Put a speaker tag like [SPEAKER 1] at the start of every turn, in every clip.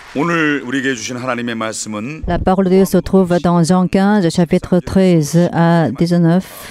[SPEAKER 1] 오늘 우리에게 주신 하나님의 말씀은
[SPEAKER 2] La parole de Dieu se trouve dans Jean 15, chapitre 13 à 19.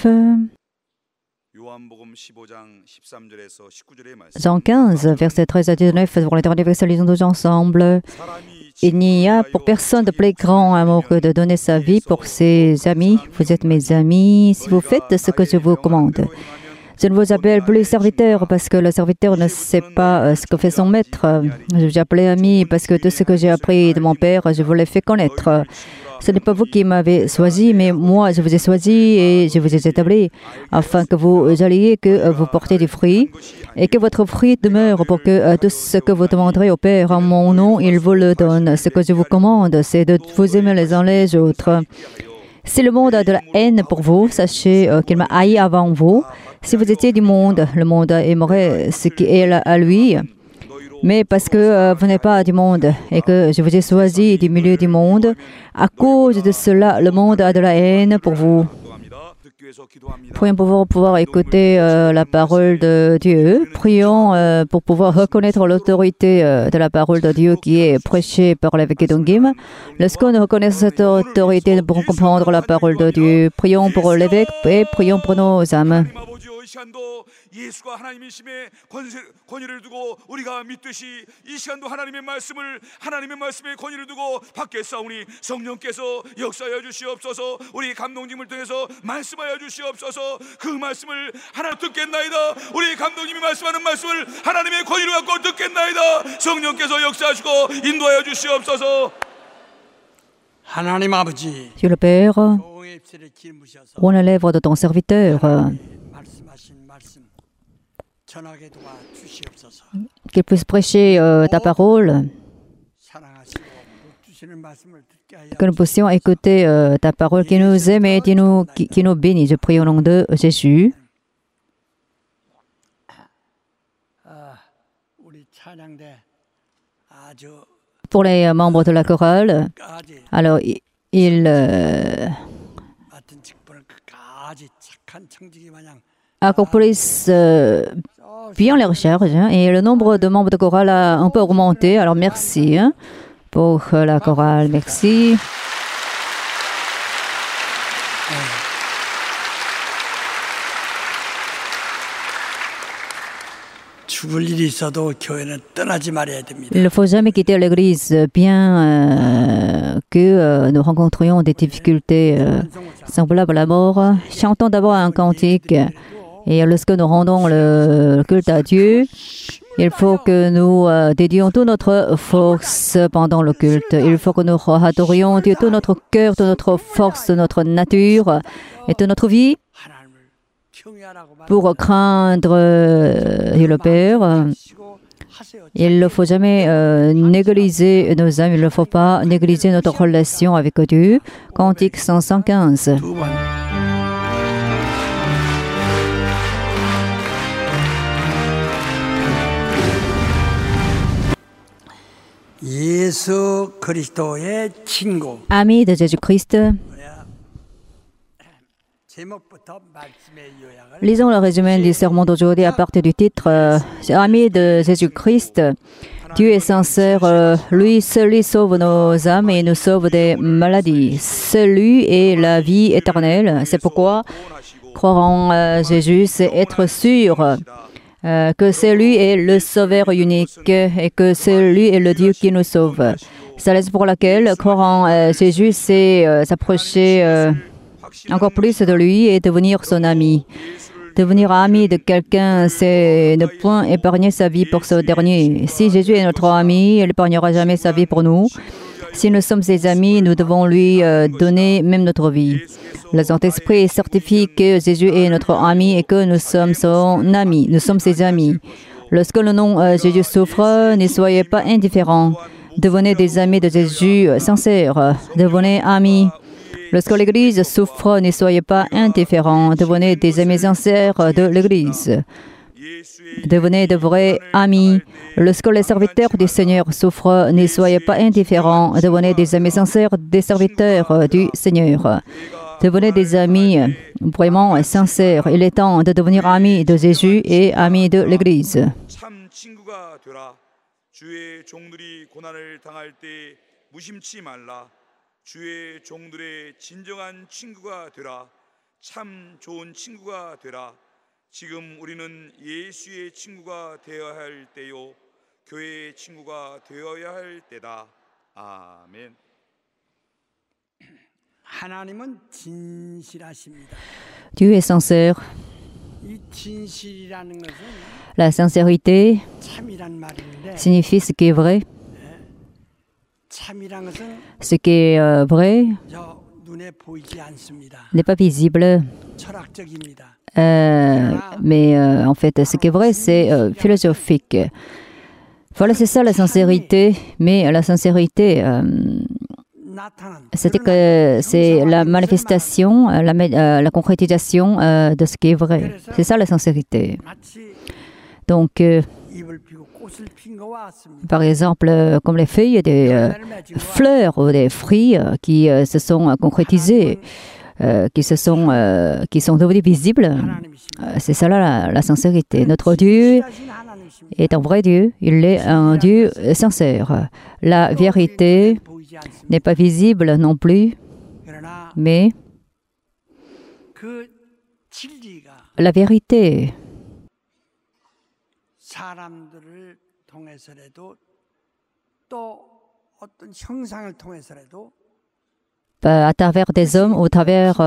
[SPEAKER 1] 요한복음 15장 13절에서 19절의 말씀.
[SPEAKER 2] Jean 15, versets 13 à 19. Pour les derniers versets, lisons tous ensemble. Il n'y a pour personne de plus grand amour que de donner sa vie pour ses amis. Vous êtes mes amis si vous faites ce que je vous commande. Je ne vous appelle plus serviteur parce que le serviteur ne sait pas ce que fait son maître. Je vous appelle ami parce que tout ce que j'ai appris de mon Père, je vous l'ai fait connaître. Ce n'est pas vous qui m'avez choisi, mais moi je vous ai choisi et je vous ai établi afin que vous alliez, que vous portez du fruit et que votre fruit demeure pour que tout ce que vous demanderez au Père en mon nom, il vous le donne. Ce que je vous commande, c'est de vous aimer les uns les autres. Si le monde a de la haine pour vous, sachez qu'il m'a haï avant vous. Si vous étiez du monde, le monde aimerait ce qui est à lui. Mais parce que vous n'êtes pas du monde et que je vous ai choisi du milieu du monde, à cause de cela, le monde a de la haine pour vous. Prions pour pouvoir écouter la parole de Dieu. Prions pour pouvoir reconnaître l'autorité de la parole de Dieu qui est prêchée par l'évêque Dongim. Lorsqu'on reconnaît cette autorité, nous pourrons comprendre la parole de Dieu. Prions pour l'évêque et prions pour nos âmes.
[SPEAKER 1] 시간도 예수가 하나님이심에 권위를 두고 우리가 믿듯이 이 시간도 하나님의 말씀에 권위를 두고 받게 싸우니 성령께서 역사하여 주시옵소서. 우리 감독님을 통해서 말씀하여 주시옵소서. 그 말씀을 하나 듣겠나이다. 우리 감독님이 말씀하는 말씀을 하나님의 권위를 갖고 듣겠나이다. 성령께서 역사하시고 인도하여 주시옵소서. 하나님 아버지,
[SPEAKER 2] Dieu le Père, ouvre les lèvres de ton serviteur. Qu'il puisse prêcher ta parole, que nous puissions écouter ta parole qui nous aime et qui nous bénit. Je prie au nom de Jésus. Pour les membres de la chorale, alors ils accomplissent bien les recherches et le nombre de membres de chorale a un peu augmenté. Alors merci pour la chorale, merci. Il ne faut jamais quitter l'église, bien que nous rencontrions des difficultés semblables à la mort. Chantons d'abord un cantique et lorsque nous rendons le culte à Dieu, il faut que nous dédions toute notre force pendant le culte. Il faut que nous adorions Dieu, tout notre cœur, toute notre force, notre nature et toute notre vie. Pour craindre le Père, il ne faut jamais négliger nos âmes, il ne faut pas négliger notre relation avec Dieu. Cantique 115. Amis de Jésus-Christ, lisons le résumé du sermon d'aujourd'hui à partir du titre Amis de Jésus-Christ. Dieu est sincère, lui seul sauve nos âmes et nous sauve des maladies. Celui est la vie éternelle. C'est pourquoi croire en Jésus, c'est être sûr que c'est lui est le sauveur unique et que c'est lui est le Dieu qui nous sauve. C'est la raison pour laquelle croire en Jésus, c'est s'approcher encore plus de lui et devenir son ami. Devenir ami de quelqu'un, c'est ne point épargner sa vie pour ce dernier. Si Jésus est notre ami, il n'épargnera jamais sa vie pour nous. Si nous sommes ses amis, nous devons lui donner même notre vie. Le Saint-Esprit certifie que Jésus est notre ami et que nous sommes son ami. Nous sommes ses amis. Lorsque le nom Jésus souffre, ne soyez pas indifférents. Devenez des amis de Jésus sincères. Devenez amis. Lorsque l'Église souffre, ne soyez pas indifférents. Devenez des amis sincères de l'Église. Devenez de vrais amis. Lorsque les serviteurs du Seigneur souffrent, ne soyez pas indifférents. Devenez des amis sincères des serviteurs du Seigneur. Devenez des amis vraiment sincères. Il est temps de devenir amis de Jésus et amis de l'Église.
[SPEAKER 1] 주의 종들이 고난을 당할 때 무심치 말라. 주의 종들의 진정한 친구가 되라. 참 좋은 친구가 되라. 지금 우리는 예수의 친구가 되어야 할 때요, 교회의 친구가 되어야 할 때다. 아멘.
[SPEAKER 3] 하나님은 진실하십니다.
[SPEAKER 2] Dieu est sincère.
[SPEAKER 3] 이 진실이라는 것은
[SPEAKER 2] La sincérité
[SPEAKER 3] 참이란 말인데
[SPEAKER 2] signifie ce qui est vrai.
[SPEAKER 3] 참이란 것은
[SPEAKER 2] Ce qui est vrai
[SPEAKER 3] 저 눈에 보이지 않습니다.
[SPEAKER 2] n'est pas visible.
[SPEAKER 3] 철학적입니다.
[SPEAKER 2] Mais en fait, ce qui est vrai, c'est philosophique. Voilà, c'est ça la sincérité. Mais la sincérité, c'est que c'est la manifestation, la concrétisation de ce qui est vrai. C'est ça la sincérité.
[SPEAKER 3] 마치
[SPEAKER 2] Donc,
[SPEAKER 3] 잎을 피고 꽃을 핀 것과 같습니다.
[SPEAKER 2] par exemple, comme les feuilles des fleurs ou des fruits qui se sont concrétisés, qui sont devenus visibles, c'est ça là la sincérité. Notre Dieu
[SPEAKER 3] 진실하신 하나님이십니다.
[SPEAKER 2] est un vrai Dieu, il est un Dieu sincère. La vérité
[SPEAKER 3] 보이지 않습니다.
[SPEAKER 2] n'est pas visible non plus,
[SPEAKER 3] 그러나
[SPEAKER 2] mais
[SPEAKER 3] 그 진리가
[SPEAKER 2] la vérité
[SPEAKER 3] 사람들을 통해서라도 또 어떤 형상을 통해서라도
[SPEAKER 2] à travers des hommes ou à travers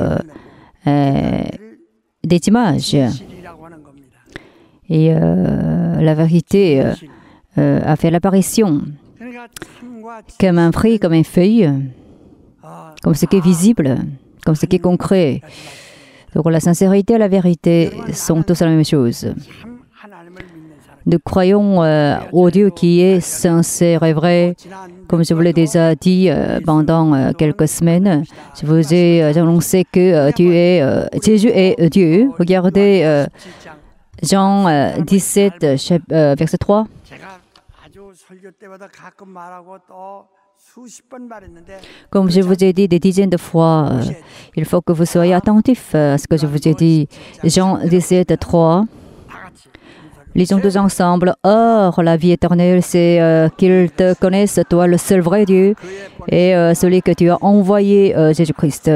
[SPEAKER 2] des images.
[SPEAKER 3] 진실이라고 하는 겁니다.
[SPEAKER 2] Et la vérité a fait l'apparition
[SPEAKER 3] 그러니까 참과
[SPEAKER 2] comme un fruit, comme une feuille, comme ce qui est visible, comme ce qui est concret. Donc la sincérité et la vérité sont tous la même chose.
[SPEAKER 3] 참 하나님을 믿는 사람.
[SPEAKER 2] Nous croyons au Dieu qui est sincère et vrai. Comme je vous l'ai déjà dit pendant quelques semaines, je vous ai annoncé que Jésus est Dieu. Regardez Jean 17, verset 3.
[SPEAKER 3] 제가 아주 설교 때마다 가끔 말하고 또 수십 번 말했는데
[SPEAKER 2] Comme je vous ai dit des dizaines de fois, il faut que vous soyez attentifs à ce que je vous ai dit. Jean 17, 3.
[SPEAKER 3] 다 같이
[SPEAKER 2] Lisons tous ensemble. Or, la vie éternelle, c'est qu'ils te connaissent, toi, le seul vrai Dieu, et celui que tu as envoyé, Jésus-Christ.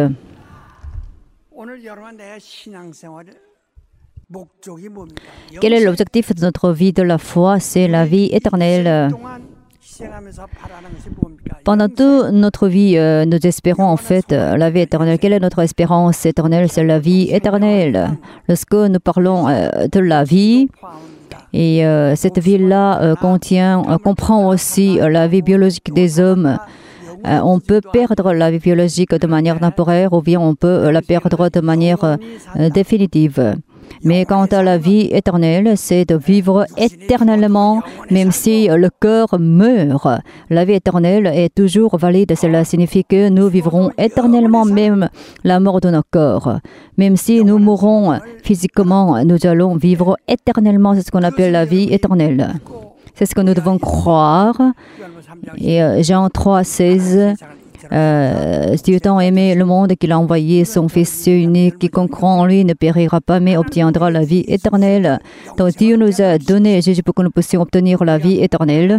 [SPEAKER 3] 오늘 여러분 내 신앙생활의 목적이 뭡니까?
[SPEAKER 2] Quel est l'objectif de notre vie de la foi? C'est la vie éternelle.
[SPEAKER 3] 동안 희생하면서 바라는 것이 뭡니까?
[SPEAKER 2] Pendant toute notre vie, nous espérons en fait la vie éternelle. Quelle est notre espérance éternelle? C'est la vie éternelle. Lorsque nous parlons de la vie,
[SPEAKER 3] 포함합니다.
[SPEAKER 2] et cette vie-là comprend aussi la vie biologique des hommes. On peut perdre la vie biologique de manière temporaire ou bien on peut la perdre de manière définitive. Mais quant à la vie éternelle, c'est de vivre éternellement, même si le cœur meurt. La vie éternelle est toujours valide. Cela signifie que nous vivrons éternellement même la mort de nos corps. Même si nous mourrons physiquement, nous allons vivre éternellement. C'est ce qu'on appelle la vie éternelle. C'est ce que nous devons croire. Et Jean 3, 16, Dieu tant aimé le monde qu'il a envoyé son Fils unique, quiconque croit en lui ne périra pas mais obtiendra la vie éternelle. Donc Dieu nous a donné Jésus pour que nous puissions obtenir la vie éternelle.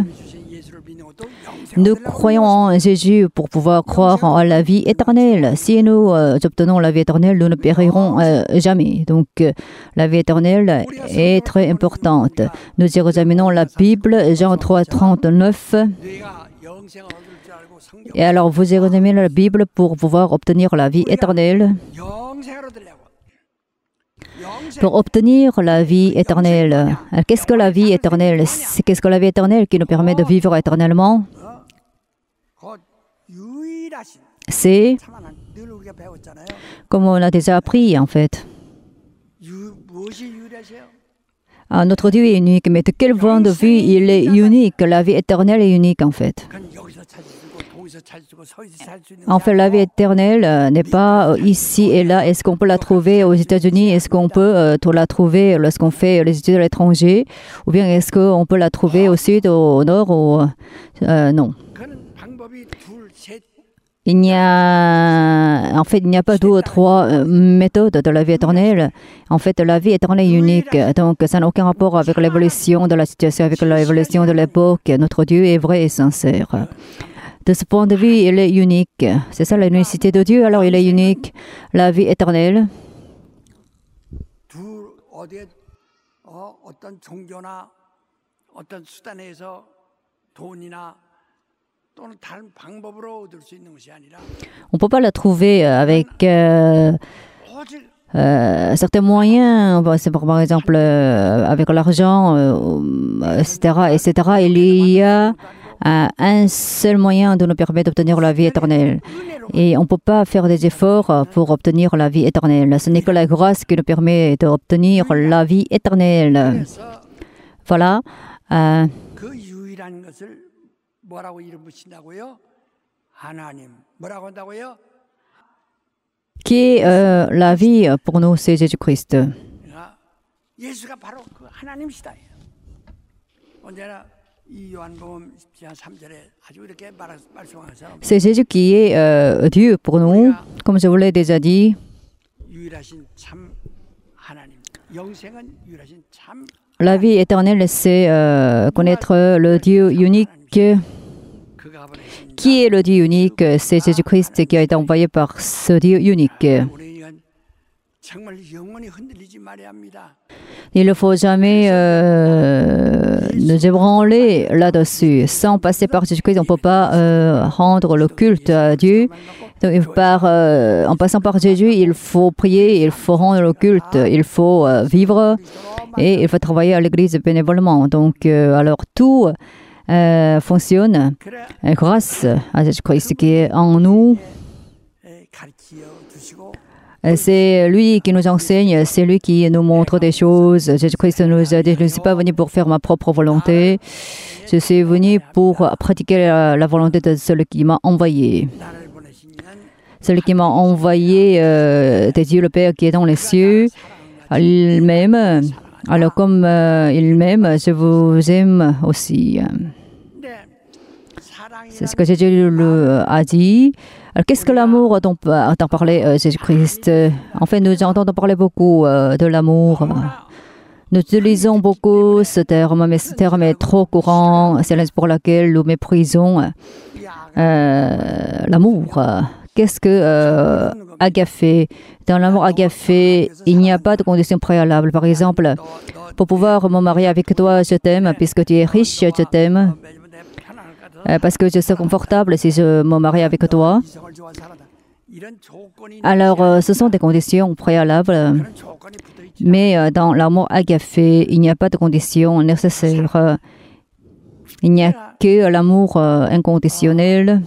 [SPEAKER 2] Nous croyons en Jésus pour pouvoir croire en la vie éternelle. Si nous obtenons la vie éternelle, nous ne périrons jamais. Donc la vie éternelle est très importante. Nous y examinons la Bible, Jean 3, 39.
[SPEAKER 3] 네가 영생을 얻을 줄 알고 성경
[SPEAKER 2] Et alors vous examinez la Bible pour pouvoir obtenir la vie éternelle.
[SPEAKER 3] 영생을 얻으려고. 영생
[SPEAKER 2] Pour obtenir la vie éternelle. Qu'est-ce que la vie éternelle? Qu'est-ce que la vie éternelle qui nous permet de vivre éternellement?
[SPEAKER 3] 곧 유일하신
[SPEAKER 2] C'est,
[SPEAKER 3] 참 하나님 늘 우리가 배웠잖아요.
[SPEAKER 2] comme on a déjà appris en fait.
[SPEAKER 3] 무엇이 유일하세요?
[SPEAKER 2] Notre Dieu est unique, mais de quel point de vue il est unique? La vie éternelle est unique en fait.
[SPEAKER 3] 그건 여기서 찾으시고 동에서 찾으시고 서에서 찾을 수 있는
[SPEAKER 2] En fait, la vie éternelle n'est pas ici et là. Est-ce qu'on peut la trouver aux États-Unis? Est-ce qu'on peut la trouver lorsqu'on fait les études à l'étranger? Ou bien est-ce qu'on peut la trouver au sud, au nord ou non?
[SPEAKER 3] 그는 방법이 둘, 셋
[SPEAKER 2] il n'y a pas deux ou trois méthodes de la vie éternelle. En fait, la vie éternelle est unique. Donc, ça n'a aucun rapport avec l'évolution de la situation, avec l'évolution de l'époque. Notre Dieu est vrai et sincère. De ce point de vue, il est unique. C'est ça l'unicité de Dieu. Alors, il est unique. La vie éternelle.
[SPEAKER 3] 어떤 종교나 어떤 수단에서 돈이나 또는 다른 방법으로 얻을 수 있는 것이 아니라
[SPEAKER 2] On ne peut pas la trouver avec
[SPEAKER 3] 오직
[SPEAKER 2] certains moyens. C'est par exemple avec l'argent, etc., etc. Il y a un seul moyen de nous permettre d'obtenir la vie éternelle. Et on ne peut pas faire des efforts pour obtenir la vie éternelle. Ce n'est que la grâce qui nous permet d'obtenir la vie éternelle. Voilà.
[SPEAKER 3] 그 유일한 것을 뭐라고 이름 붙인다고요? 하나님. 뭐라고 한다고요?
[SPEAKER 2] Qui est la vie pour nous, c'est Jésus-Christ.
[SPEAKER 3] 예수가 바로 그 하나님이시다. 언제나 이 요한복음 10장 3절에 아주 이렇게 말씀하셔서
[SPEAKER 2] C'est Jésus qui est Dieu pour nous, comme je vous l'ai déjà dit.
[SPEAKER 3] 유일하신 참 하나님. 영생은 유일하신 참
[SPEAKER 2] La vie éternelle, c'est connaître le Dieu unique.
[SPEAKER 3] 그가 보내신
[SPEAKER 2] Qui est le Dieu unique? C'est Jésus-Christ qui a été envoyé par ce Dieu unique.
[SPEAKER 3] 우리가 정말 영원히 흔들리지 말아야 합니다.
[SPEAKER 2] Il ne faut jamais nous ébranler là-dessus. Sans passer par Jésus-Christ, on ne peut pas rendre le culte à Dieu. Donc, en passant par Jésus, il faut prier, il faut rendre le culte, il faut vivre et il faut travailler à l'église bénévolement. Donc, alors tout fonctionne grâce à Jésus-Christ qui est en nous.
[SPEAKER 3] 가르쳐 주시고
[SPEAKER 2] C'est lui qui nous enseigne, c'est lui qui nous montre des choses. Jésus-Christ nous a dit, je ne suis pas venu pour faire ma propre volonté. Je suis venu pour pratiquer la volonté de celui qui m'a envoyé.
[SPEAKER 3] 나를 보내신
[SPEAKER 2] Celui qui m'a envoyé de Dieu le Père qui est dans les cieux, il m'aime. Alors comme il m'aime, je vous aime aussi. C'est ce que Jésus a dit. Alors, qu'est-ce que l'amour dont parlait Jésus-Christ? En fait, nous entendons parler beaucoup de l'amour. Nous utilisons beaucoup ce terme, mais ce terme est trop courant. C'est la raison pour laquelle nous méprisons l'amour. Qu'est-ce que agafé? Dans l'amour agafé, il n'y a pas de condition préalable. Par exemple, pour pouvoir me marier avec toi, je t'aime, puisque tu es riche, je t'aime. Parce que je suis confortable si je me marie avec toi. Alors, ce sont des conditions préalables. Mais dans l'amour agafé, il n'y a pas de conditions nécessaires. Il n'y a que l'amour inconditionnel.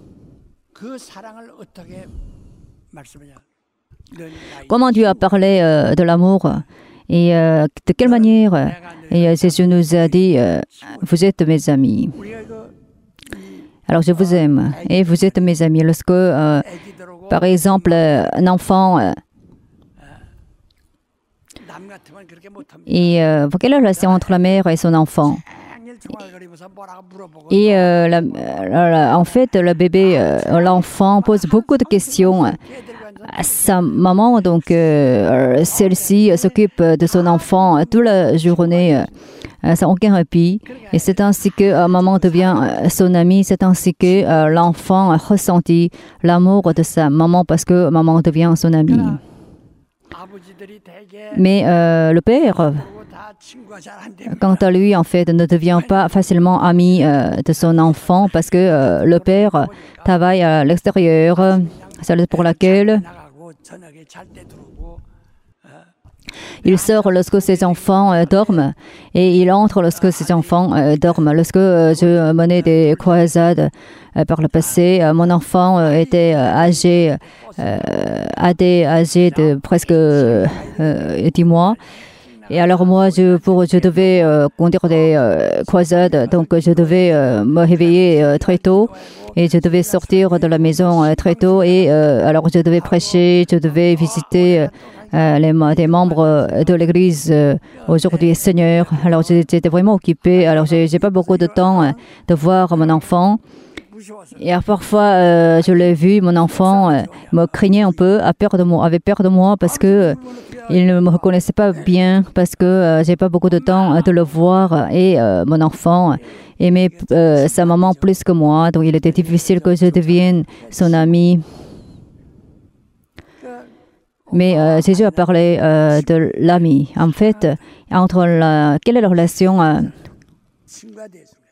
[SPEAKER 2] Comment Dieu a parlé de l'amour et de quelle manière? Et Jésus nous a dit, vous êtes mes amis. Alors je vous aime et vous êtes mes amis. Lorsque, par exemple, un enfant et quelle est la relation entre la mère et son enfant? Et en fait, le bébé, l'enfant pose beaucoup de questions à sa maman. Donc, celle-ci s'occupe de son enfant toute la journée sans aucun répit. Et c'est ainsi que maman devient son amie. C'est ainsi que l'enfant ressentit l'amour de sa maman parce que maman devient son amie. Mais le père, quant à lui, en fait, ne devient pas facilement ami de son enfant parce que le père travaille à l'extérieur. C'est pour laquelle il sort lorsque ses enfants dorment et il entre lorsque ses enfants dorment. Lorsque je menais des croisades par le passé, mon enfant était âgé de presque 10 mois. Et alors moi, je devais conduire des croisades, donc je devais me réveiller très tôt. Et je devais sortir de la maison très tôt et alors je devais prêcher, je devais visiter des membres de l'église aujourd'hui, Seigneur. Alors j'étais vraiment occupée, alors j'ai pas beaucoup de temps de voir mon enfant.
[SPEAKER 3] 무서워서
[SPEAKER 2] Et parfois, je l'ai vu, mon enfant me craignait un peu, avait peur de moi parce que il ne me reconnaissait pas bien, parce que j'ai pas beaucoup de temps de le voir. Et mon enfant aimait sa maman plus que moi, donc il était difficile que je devienne son ami. Mais Jésus a parlé de l'ami. En fait, quelle est la relation
[SPEAKER 3] 친구가 되는 거예요.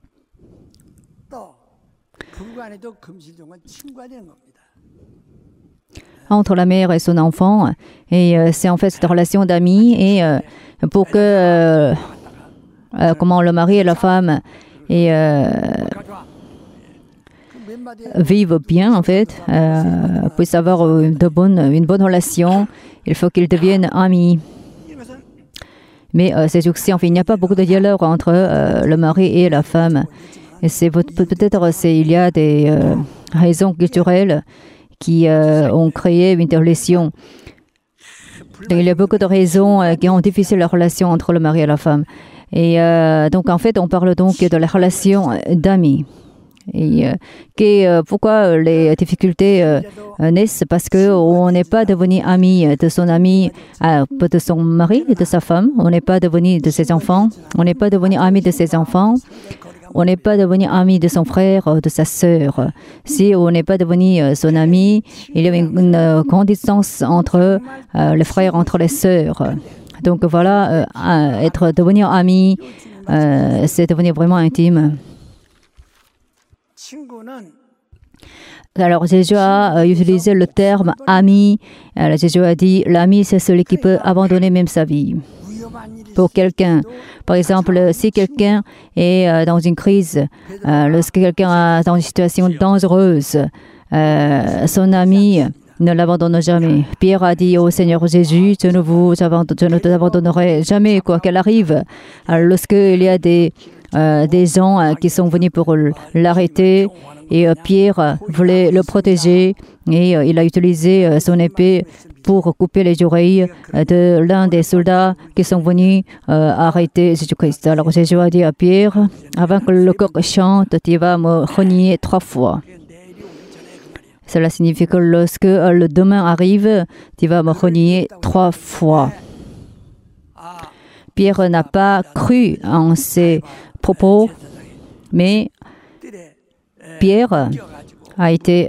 [SPEAKER 3] 또 부부간에도 금시종은 친구가 되는 겁니다.
[SPEAKER 2] entre la mère et son enfant? Et c'est en fait cette relation d'amis. Et pour que comment le mari et la femme
[SPEAKER 3] 가져와. 그몇 마디
[SPEAKER 2] vivent bien, en fait, puissent avoir une bonne relation, il faut qu'ils deviennent amis.
[SPEAKER 3] 이것은
[SPEAKER 2] Mais ces jours-ci, en fait, il n'y a pas beaucoup de dialogue entre le mari et la femme. Et c'est peut-être il y a des raisons culturelles qui ont créé une relation. Donc, il y a beaucoup de raisons qui ont difficile la relation entre le mari et la femme. Et donc, en fait, on parle donc de la relation d'amis. Et pourquoi les difficultés naissent? Parce qu'on n'est pas devenu ami de son ami, de son mari, de sa femme. On n'est pas devenu de ses enfants. On n'est pas devenu ami de ses enfants. On n'est pas devenu ami de son frère, de sa sœur. Si on n'est pas devenu son ami, il y a une grande distance entre les frères, entre les sœurs. Donc voilà, devenir ami, c'est devenir vraiment intime.
[SPEAKER 3] 친구는
[SPEAKER 2] Alors Jésus a utilisé le terme ami. Alors, Jésus a dit, l'ami, c'est celui qui peut abandonner même sa vie
[SPEAKER 3] 위험한 일이
[SPEAKER 2] pour quelqu'un. Par exemple, si quelqu'un est dans une crise, lorsque quelqu'un est dans une situation dangereuse, son ami ne l'abandonne jamais. Pierre a dit au Seigneur Jésus, je ne t'abandonnerai jamais, quoi qu'elle arrive. Alors, lorsqu'il y a des gens qui sont venus pour l'arrêter, et Pierre voulait le protéger, et il a utilisé son épée pour couper les oreilles de l'un des soldats qui sont venus arrêter Jésus-Christ. Alors Jésus a dit à Pierre, avant que le coq chante, tu vas me renier 3 fois.
[SPEAKER 3] 내일이 오기 전에 그 말이에요.
[SPEAKER 2] Cela signifie que lorsque le demain arrive, tu vas me renier 3 fois.
[SPEAKER 3] 아,
[SPEAKER 2] Pierre n'a pas cru en ces propos, mais
[SPEAKER 3] 뜰에
[SPEAKER 2] Pierre
[SPEAKER 3] 뛰어가지고
[SPEAKER 2] a été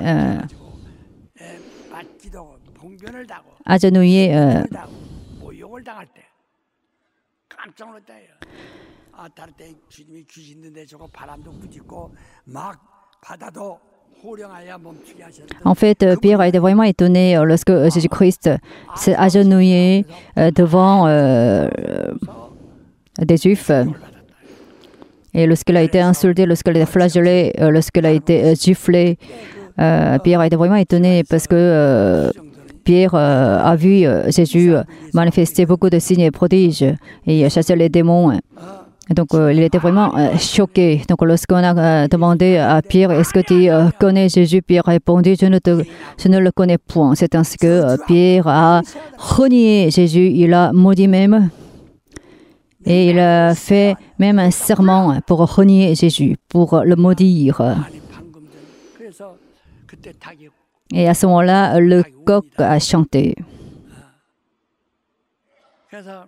[SPEAKER 3] 맞기도 하고 봉변을 당하고
[SPEAKER 2] agenouillé
[SPEAKER 3] 당하고 모욕을 당할 때 깜짝 놀랐다요. 아, 다를 때 주님이 귀신인데 저거 바람도 부딪고 막 바다도 호령하여 멈추게 하셨던.
[SPEAKER 2] En fait, Pierre a été vraiment étonné lorsque Jésus-Christ s'est agenouillé devant des Juifs. Et lorsqu'il a été insulté, lorsqu'il a été flagellé, lorsqu'il a été giflé, Pierre a été vraiment étonné parce que Pierre a vu Jésus manifester beaucoup de signes et prodiges et chasser les démons. Donc, il était vraiment choqué. Donc, lorsqu'on a demandé à Pierre, est-ce que tu connais Jésus? Pierre a répondu, je ne le connais point. C'est ainsi que Pierre a renié Jésus. Il a maudit même. Et il a fait même un serment pour renier Jésus, pour le maudire.
[SPEAKER 3] 아니 방금 전 그래서 그때 닭이
[SPEAKER 2] Et à ce moment-là, le coq a chanté.
[SPEAKER 3] 그래서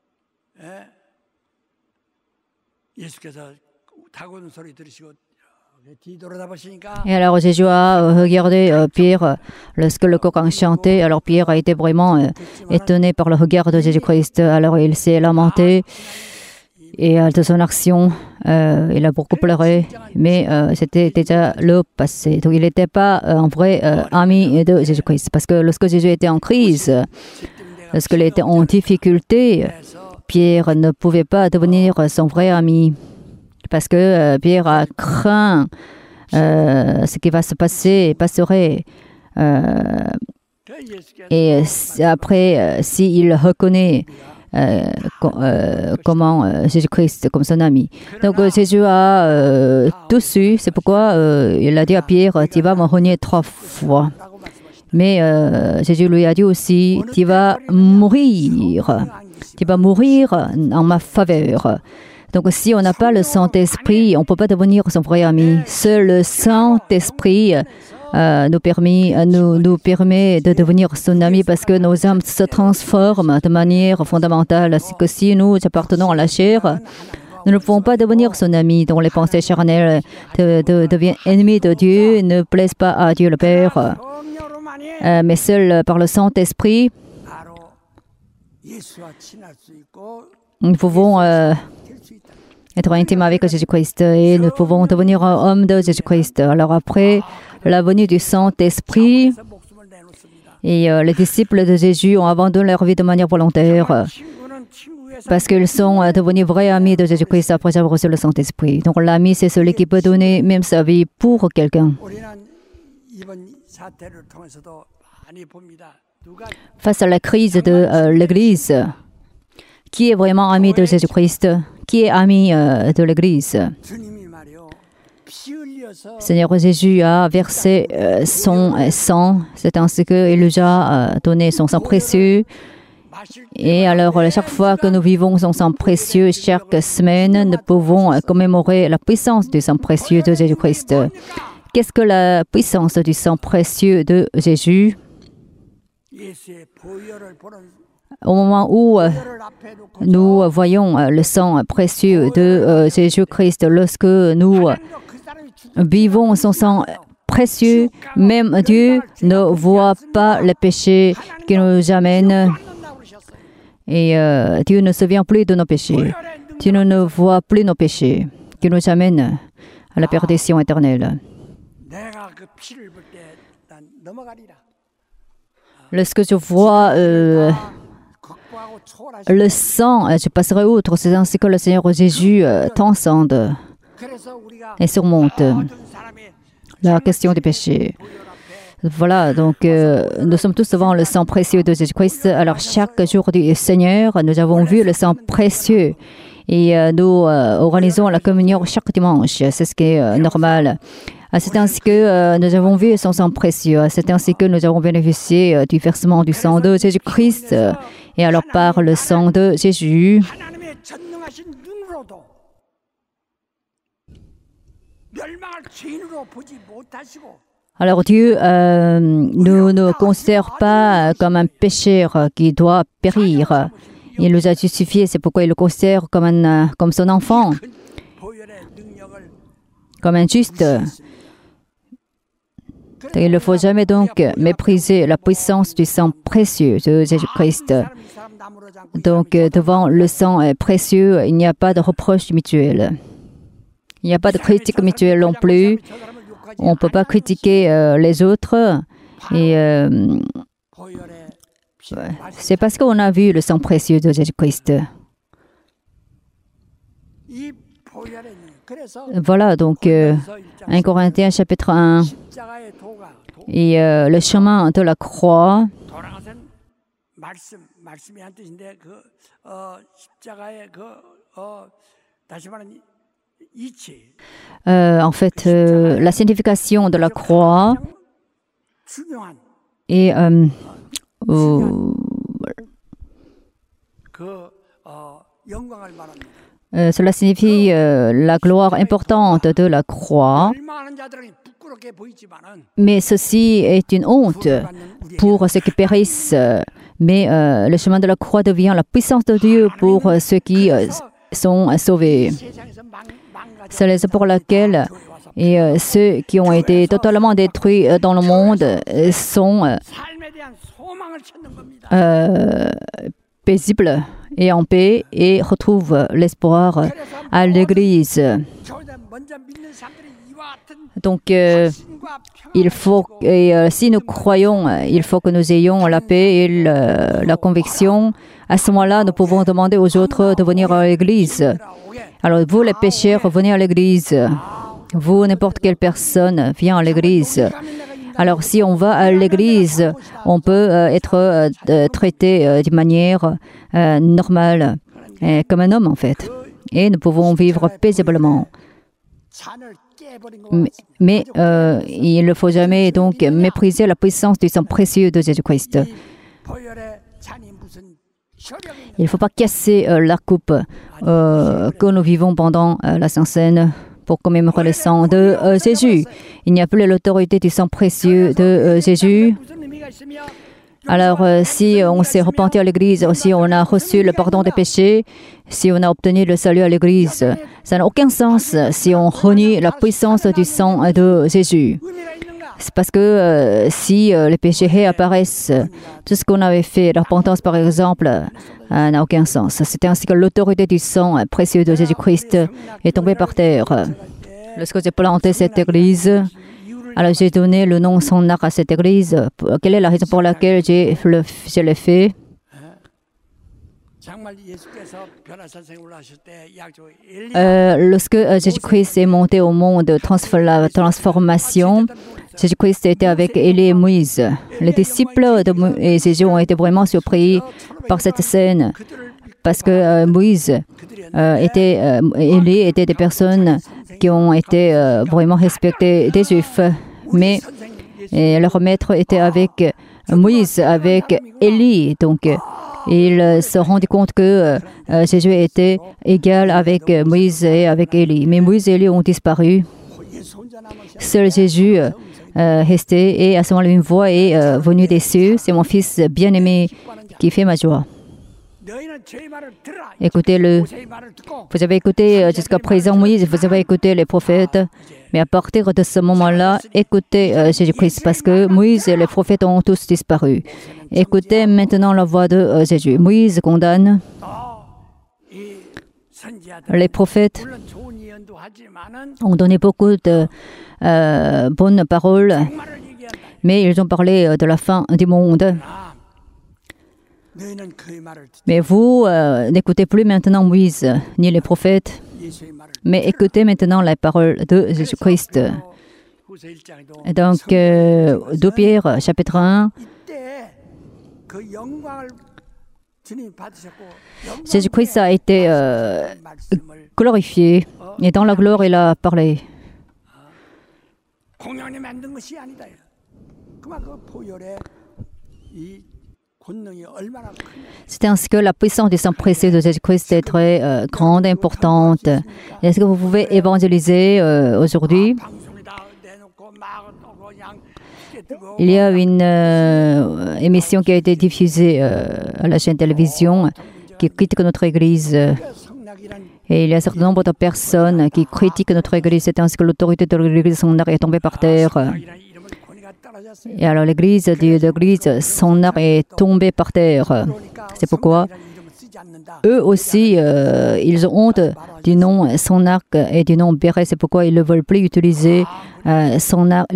[SPEAKER 3] 예수께서 닭 우는 소리 들으시고 뒤돌아다 보시니까
[SPEAKER 2] Et alors Jésus a regardé Pierre lorsque le coq a chanté. Alors Pierre a été vraiment étonné par le regard de Jésus-Christ. Alors il s'est lamenté et de son action, il a beaucoup pleuré. Mais c'était déjà le passé. Donc il n'était pas un vrai ami de Jésus-Christ. Parce que lorsque Jésus était en crise, lorsqu'il était en difficulté, Pierre ne pouvait pas devenir son vrai ami. Parce que Pierre a craint ce qui va se passer et passerait. Et après, s'il reconnaît comment Jésus-Christ comme son ami. Donc Jésus a tout su. C'est pourquoi il a dit à Pierre, tu vas me renier 3 fois. Mais Jésus lui a dit aussi, tu vas mourir. Tu vas mourir en ma faveur. Donc si on n'a pas le Saint-Esprit, on ne peut pas devenir son vrai ami. Seul le Saint-Esprit nous permet de devenir son ami parce que nos âmes se transforment de manière fondamentale. C'est que si nous appartenons à la chair, nous ne pouvons pas devenir son ami, dont les pensées charnelles deviennent ennemies de Dieu, ne plaisent pas à Dieu le Père. Mais seul par le Saint-Esprit, nous pouvons être intimes avec Jésus-Christ et nous pouvons devenir un homme de Jésus-Christ. Alors après la venue du Saint-Esprit, et les disciples de Jésus ont abandonné leur vie de manière volontaire parce qu'ils sont devenus vrais amis de Jésus-Christ après avoir reçu le Saint-Esprit. Donc l'ami, c'est celui qui peut donner même sa vie pour quelqu'un. Face à la crise de l'Église, qui est vraiment ami de Jésus-Christ? Qui est ami de l'Église? Seigneur Jésus a versé son sang, c'est ainsi qu'il nous a donné son sang précieux. Et alors, chaque fois que nous vivons son sang précieux, chaque semaine, nous pouvons commémorer la puissance du sang précieux de Jésus-Christ. Qu'est-ce que la puissance du sang précieux de Jésus? Au moment où nous voyons le sang précieux de Jésus-Christ, lorsque nous vivons son sang précieux, même Dieu ne voit pas le péché qui nous amène. Et Dieu ne se souvient plus de nos péchés. Dieu ne voit plus nos péchés qui nous amènent à la perdition éternelle. Lorsque je vois le sang, je passerai outre. C'est ainsi que le Seigneur Jésus transcende et surmonte la question du péché. Voilà, donc nous sommes tous devant le sang précieux de Jésus-Christ. Alors chaque jour du Seigneur, nous avons vu le sang précieux et nous organisons la communion chaque dimanche. C'est ce qui est normal. C'est ainsi que nous avons vu son sang précieux. C'est ainsi que nous avons bénéficié du versement du sang de Jésus-Christ. Et alors par le sang de Jésus, alors Dieu ne nous considère pas comme un pécheur qui doit périr. Il nous a justifiés, c'est pourquoi il le considère comme son enfant, comme un juste. Il ne faut jamais donc mépriser la puissance du sang précieux de Jésus-Christ. Donc devant le sang précieux, il n'y a pas de reproche mutuel. Il n'y a pas de critique mutuelle non plus. On ne peut pas critiquer les autres. Et c'est parce qu'on a vu le sang précieux de Jésus-Christ. Voilà, donc 1 Corinthiens chapitre 1. Et le chemin de la croix, en fait, la signification de la croix est cela signifie la gloire importante de la croix. Mais ceci est une honte pour ceux qui périssent. Mais le chemin de la croix devient la puissance de Dieu pour ceux qui sont sauvés. C'est la raison pour laquelle ceux qui ont été totalement détruits dans le monde sont paisibles et en paix et retrouvent l'espoir à l'Église. Donc, il faut, si nous croyons, il faut que nous ayons la paix et la conviction. À ce moment-là, nous pouvons demander aux autres de venir à l'Église. Alors, vous, les pécheurs, venez à l'Église. Vous, n'importe quelle personne, vient à l'Église. Alors, si on va à l'Église, on peut être traité d'une manière normale, comme un homme, en fait. Et nous pouvons vivre paisiblement. Mais il ne faut jamais donc mépriser la puissance du sang précieux de Jésus-Christ. Il ne faut pas casser la coupe que nous vivons pendant la Sainte Seine pour commémorer le sang de Jésus. Il n'y a plus l'autorité du sang précieux de Jésus. Alors, si on s'est repenti à l'Église, si on a reçu le pardon des péchés, si on a obtenu le salut à l'Église, ça n'a aucun sens si on renie la puissance du sang de Jésus. C'est parce que si les péchés réapparaissent, tout ce qu'on avait fait, la repentance par exemple, n'a aucun sens. C'est ainsi que l'autorité du sang précieux de Jésus-Christ est tombée par terre. Lorsque j'ai planté cette église, alors j'ai donné le nom Son Arc à cette église. Quelle est la raison pour laquelle je l'ai fait? Lorsque Jésus-Christ est monté au monde de la transformation, Jésus-Christ était avec Élie et Moïse. Les disciples de Jésus ont été vraiment surpris par cette scène parce que Moïse Élie étaient des personnes qui ont été vraiment respectées des Juifs. Mais leur maître était avec Moïse, avec Élie. Donc, ils se rendaient compte que Jésus était égal avec Moïse et avec Élie. Mais Moïse et Élie ont disparu. Seul Jésus restait. Et à ce moment-là, une voix est venue des cieux. C'est mon fils bien-aimé qui fait ma joie. Écoutez-le. Vous avez écouté jusqu'à présent Moïse, vous avez écouté les prophètes. Mais à partir de ce moment-là, écoutez Jésus-Christ, parce que Moïse et les prophètes ont tous disparu. Écoutez maintenant la voix de Jésus. Moïse condamne. Les prophètes ont donné beaucoup de bonnes paroles, mais ils ont parlé de la fin du monde. Mais vous n'écoutez plus maintenant Moïse ni les prophètes, mais écoutez maintenant la parole de Jésus-Christ. Donc, 2 Pierre, chapitre 1, Jésus-Christ a été glorifié, et dans la gloire, il a parlé. C'est ainsi que la puissance du sang précieux de Jésus-Christ est très grande, importante. Est-ce que vous pouvez évangéliser aujourd'hui? Il y a une émission qui a été diffusée à la chaîne télévision qui critique notre Église. Et il y a un certain nombre de personnes qui critiquent notre Église. C'est ainsi que l'autorité de l'Église Son Arc est tombée par terre. Et alors l'Église Son Arc est tombée par terre. C'est pourquoi eux aussi, ils ont honte du nom Son Arc et du nom Béret. C'est pourquoi ils ne veulent plus utiliser Son Arc,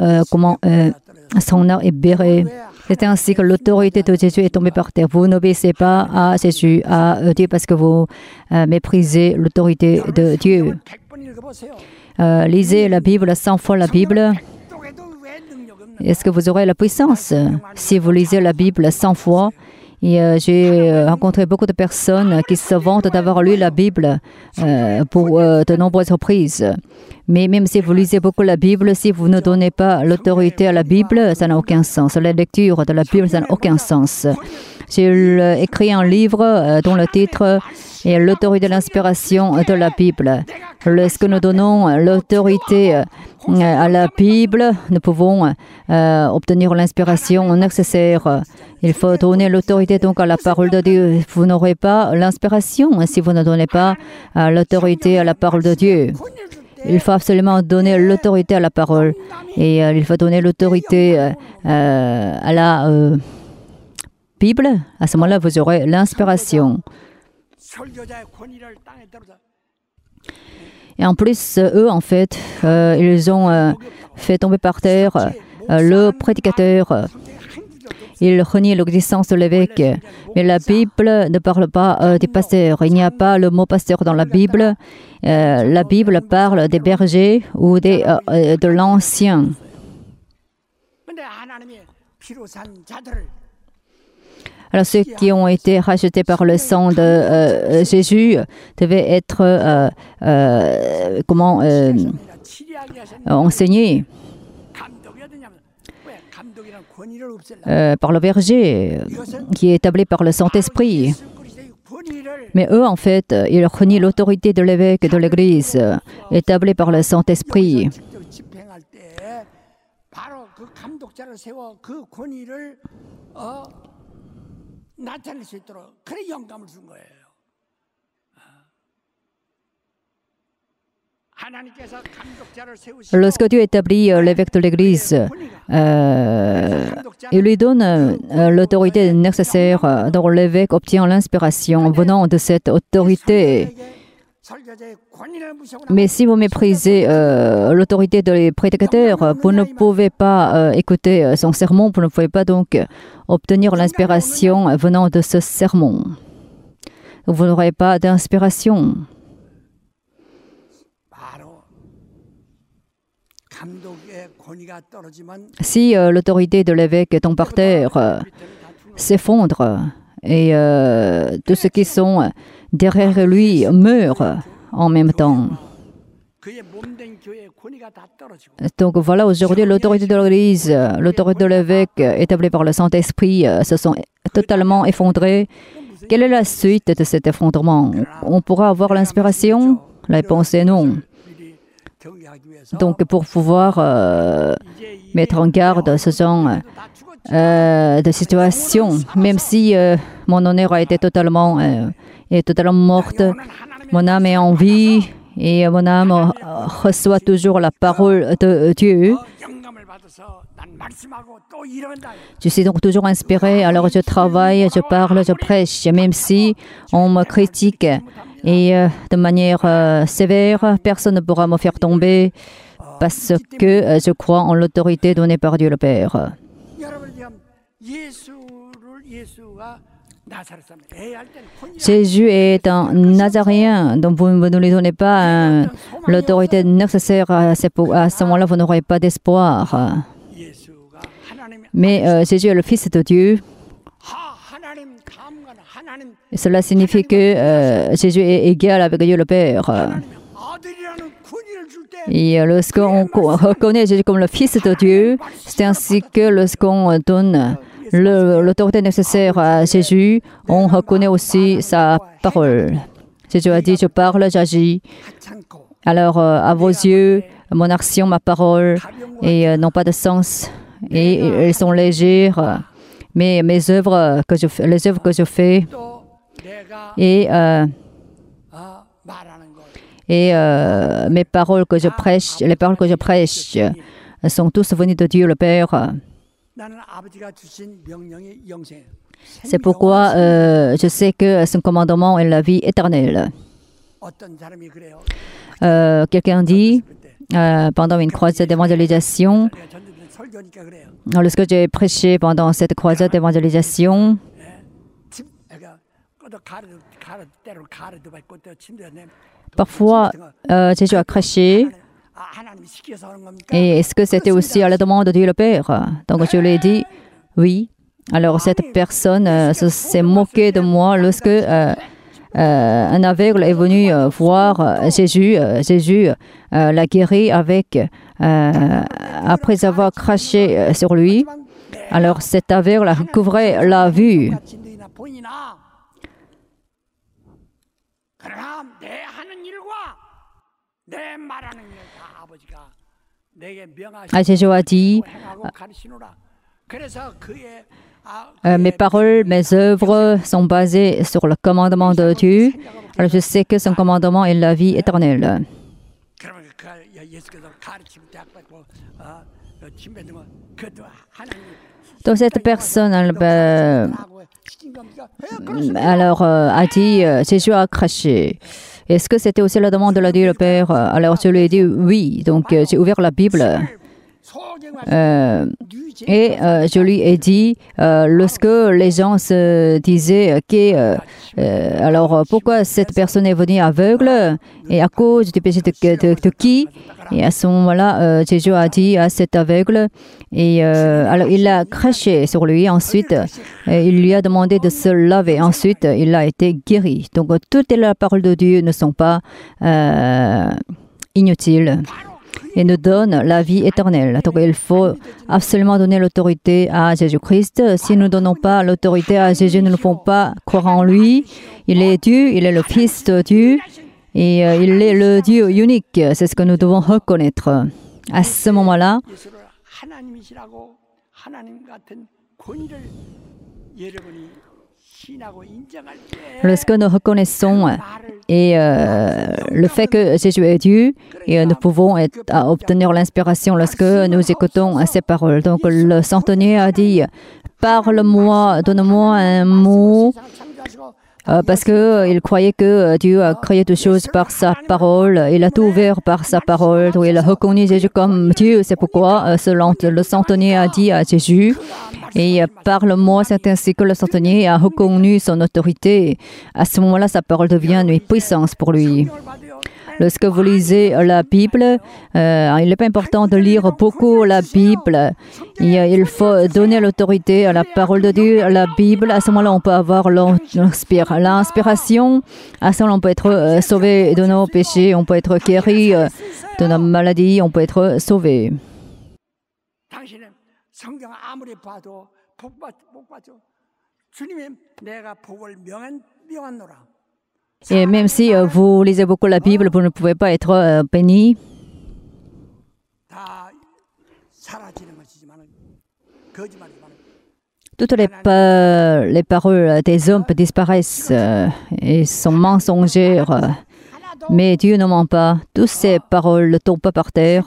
[SPEAKER 2] Son Arc et Béret. C'est ainsi que l'autorité de Jésus est tombée par terre. Vous n'obéissez pas à Jésus, à Dieu, parce que vous méprisez l'autorité de Dieu. Lisez la Bible 100 fois la Bible. Est-ce que vous aurez la puissance? Si vous lisez la Bible 100 fois, j'ai rencontré beaucoup de personnes qui se vantent d'avoir lu la Bible pour de nombreuses reprises. Mais même si vous lisez beaucoup la Bible, si vous ne donnez pas l'autorité à la Bible, ça n'a aucun sens. La lecture de la Bible, ça n'a aucun sens. J'ai écrit un livre dont le titre est « L'autorité de l'inspiration de la Bible ». Lorsque nous donnons l'autorité à la Bible, nous pouvons obtenir l'inspiration nécessaire. Il faut donner l'autorité donc à la parole de Dieu. Vous n'aurez pas l'inspiration si vous ne donnez pas l'autorité à la parole de Dieu. Il faut absolument donner l'autorité à la parole. Et il faut donner l'autorité à la Bible. À ce moment-là, vous aurez l'inspiration. Et en plus, eux, en fait, ils ont fait tomber par terre le prédicateur. Il renie l'existence de l'évêque. Mais la Bible ne parle pas des pasteurs. Il n'y a pas le mot pasteur dans la Bible. La Bible parle des bergers ou de l'ancien. Alors ceux qui ont été rachetés par le sang de Jésus devaient être enseignés.
[SPEAKER 3] 감독이란 권위를 없앨라.
[SPEAKER 2] par le verger, qui est établi par le Saint-Esprit.
[SPEAKER 3] 예수 그리스도의 권위를
[SPEAKER 2] Mais eux, en fait, ils renient l'autorité de l'évêque et de l'Église, établie par le Saint-Esprit.
[SPEAKER 3] 직접 집행할 때 바로 그 감독자를 세워 그 권위를 나타낼 수 있도록 그런 영감을 준 거예요. 하나님께서 감독자를 세우시고
[SPEAKER 2] Lorsque Dieu établit l'évêque de l'Église, il lui donne l'autorité nécessaire, dont l'évêque obtient l'inspiration venant de cette autorité.
[SPEAKER 3] 설교자의 권위를 무시하고
[SPEAKER 2] Mais si vous méprisez l'autorité des prédicateurs, vous ne pouvez pas écouter son sermon, vous ne pouvez pas donc obtenir l'inspiration venant de ce sermon. Vous n'aurez pas d'inspiration.
[SPEAKER 3] 바로 감독의 권위가 떨어지면
[SPEAKER 2] Si l'autorité de l'évêque tombe par terre, s'effondre et tous ceux qui sont derrière lui meurent en même temps.
[SPEAKER 3] 그의 몸된 교회의 권위가 다 떨어지고
[SPEAKER 2] Donc voilà, aujourd'hui, l'autorité de l'Église, l'autorité de l'évêque établie par le Saint-Esprit se sont totalement effondrées. Quelle est la suite de cet effondrement? On pourra avoir l'inspiration? La réponse est non.
[SPEAKER 3] 미리 경계하기 위해서
[SPEAKER 2] Donc pour pouvoir mettre en garde ce genre
[SPEAKER 3] 다 죽었지.
[SPEAKER 2] de situation, même si mon honneur a été totalement morte, mon âme est en vie et mon âme reçoit toujours la parole de Dieu.
[SPEAKER 3] 영감을 받아서 난 말씀하고 또 일어난다.
[SPEAKER 2] Je suis donc toujours inspirée, alors je travaille, je parle, je prêche, même si on me critique et de manière sévère, personne ne pourra me faire tomber parce que je crois en l'autorité donnée par Dieu le Père.
[SPEAKER 3] 여러분 지금 예수가 나사렛 사람 애할 때는 권위
[SPEAKER 2] Jésus est un Nazaréen, donc vous ne lui donnez pas l'autorité nécessaire à ce moment-là, vous n'aurez pas d'espoir.
[SPEAKER 3] 예수가 하나님의
[SPEAKER 2] Mais Jésus est le Fils de Dieu.
[SPEAKER 3] 하나님 다음과는 하나님
[SPEAKER 2] Et cela signifie que Jésus est égal avec Dieu le Père.
[SPEAKER 3] 하나님의 아들이라는 권위를 줄 때
[SPEAKER 2] Et lorsqu'on reconnaît Jésus comme le Fils de Dieu, c'est ainsi que lorsqu'on donne l'autorité nécessaire à Jésus, on reconnaît aussi sa parole. Jésus a dit, je parle, j'agis.
[SPEAKER 3] 하찮고
[SPEAKER 2] Alors, à vos yeux, mon action, ma parole, n'ont pas de sens et elles sont légères. Mais les œuvres que je fais
[SPEAKER 3] 또 내가
[SPEAKER 2] et
[SPEAKER 3] 말하는 것
[SPEAKER 2] mes paroles que je prêche, les paroles que je prêche sont tous venues de Dieu le Père.
[SPEAKER 3] 나는 아버지가 주신 명령이 영생이에요.
[SPEAKER 2] C'est pourquoi je sais que son commandement est la vie éternelle.
[SPEAKER 3] 어떤 사람이 그래요.
[SPEAKER 2] Quelqu'un dit, pendant une croisade d'évangélisation,
[SPEAKER 3] 내가 전도된 설교니까 그래요.
[SPEAKER 2] lorsque j'ai prêché pendant cette croisade d'évangélisation,
[SPEAKER 3] 그러니까 또 때로 가르도 받고 또 침대에
[SPEAKER 2] parfois Jésus a crêché.
[SPEAKER 3] 하나님이 시켜서 하는 겁니까?
[SPEAKER 2] Et est-ce que c'était aussi à la demande de Dieu le Père? Donc je lui ai dit, oui. Alors cette personne s'est moquée de moi lorsque un aveugle est venu voir Jésus. Jésus l'a guéri après avoir craché sur lui. Alors cet aveugle a recouvré la vue.
[SPEAKER 3] 진리나 보이나 그러나 내 하는 일과 내 말하는 일 다 아버지가 내게 명하시고
[SPEAKER 2] Jésus a dit,
[SPEAKER 3] 행하고 가르치노라. 그래서 그의
[SPEAKER 2] mes paroles, mes œuvres sont basées sur le commandement de Dieu. Alors je sais que son commandement est la vie éternelle.
[SPEAKER 3] 그러면 예수께서 가르침 대학받고 침뱉는 거 그것도 하나님
[SPEAKER 2] Donc cette personne
[SPEAKER 3] 하고 시킨 겁니까?
[SPEAKER 2] alors a dit, Jésus a craché. Est-ce que c'était aussi la demande de la Dieu le Père? Alors je lui ai dit oui. Donc j'ai ouvert la Bible. Et je lui ai dit, lorsque les gens se disaient alors pourquoi cette personne est venue aveugle et à cause du péché de qui? Et à ce moment-là, Jésus a dit à cet aveugle, et alors il a craché sur lui. Ensuite, il lui a demandé de se laver. Ensuite, il a été guéri. Donc toutes les paroles de Dieu ne sont pas inutiles. et nous donne la vie éternelle. Donc il faut absolument donner l'autorité à Jésus-Christ. Si nous ne donnons pas l'autorité à Jésus, nous ne pouvons pas croire en lui. Il est Dieu, il est le Fils de Dieu et il est le Dieu unique. C'est ce que nous devons reconnaître. À ce moment-là,
[SPEAKER 3] 예수를 하나님이시라고 하나님 같은 권위를 여러분이 신하고 인정할 때
[SPEAKER 2] lorsque nous reconnaissons et le fait que Jésus est Dieu, et nous pouvons obtenir l'inspiration lorsque nous écoutons ces paroles. Donc le centenier a dit, parle-moi, donne-moi un mot, parce qu'il croyait que Dieu a créé toutes choses par sa parole. Il a tout ouvert par sa parole. Donc, il a reconnu Jésus comme Dieu. C'est pourquoi le centenier a dit à Jésus, et parle-moi, c'est ainsi que le centenier a reconnu son autorité. À ce moment-là, sa parole devient une puissance pour lui. Lorsque vous lisez la Bible, il n'est pas important de lire beaucoup la Bible. Il faut donner l'autorité à la parole de Dieu, à la Bible. À ce moment-là, on peut avoir l'inspiration. À ce moment-là, on peut être sauvé de nos péchés, on peut être guéri de nos maladies, on peut être sauvé.
[SPEAKER 3] 당신은 성경 아무리 봐도 복 받죠. 주님이 내가 복을 명한노라.
[SPEAKER 2] Et même si vous lisez beaucoup la Bible, vous ne pouvez pas être béni.
[SPEAKER 3] 다 사라지는 것이지만 거짓말이지만
[SPEAKER 2] Toutes les paroles des hommes disparaissent et sont mensongères. Mais Dieu ne ment pas. Toutes ces paroles ne tombent pas par terre.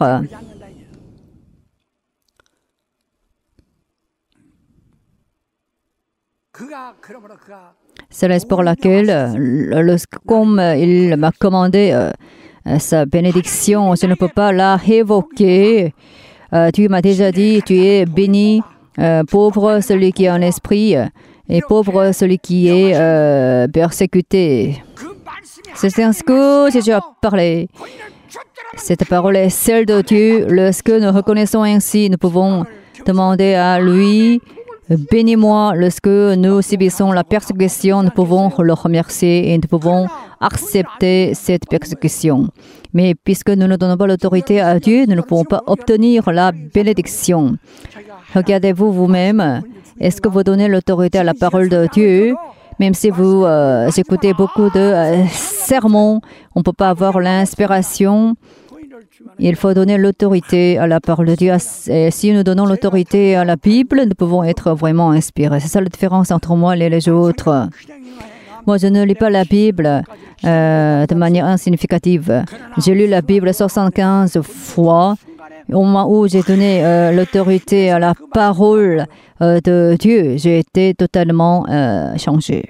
[SPEAKER 2] C'est la raison pour laquelle, comme il m'a commandé sa bénédiction, je ne peux pas la révoquer. Dieu m'a déjà dit, tu es béni, pauvre celui qui est en esprit, et pauvre celui qui est persécuté. C'est ainsi que Jésus a parlé. Cette parole est celle de Dieu. Lorsque nous reconnaissons ainsi, nous pouvons demander à lui, bénis-moi. Lorsque nous subissons la persécution, nous pouvons le remercier et nous pouvons accepter cette persécution. Mais puisque nous ne donnons pas l'autorité à Dieu, nous ne pouvons pas obtenir la bénédiction. Regardez-vous vous-même. Est-ce que vous donnez l'autorité à la parole de Dieu? Même si vous écoutez beaucoup de sermons, on ne peut pas avoir l'inspiration. Il faut donner l'autorité à la parole de Dieu. Et si nous donnons l'autorité à la Bible, nous pouvons être vraiment inspirés. C'est ça la différence entre moi et les autres. Moi, je ne lis pas la Bible de manière insignificative. J'ai lu la Bible 75 fois. Au moment où j'ai donné l'autorité à la parole de Dieu, j'ai été totalement changé.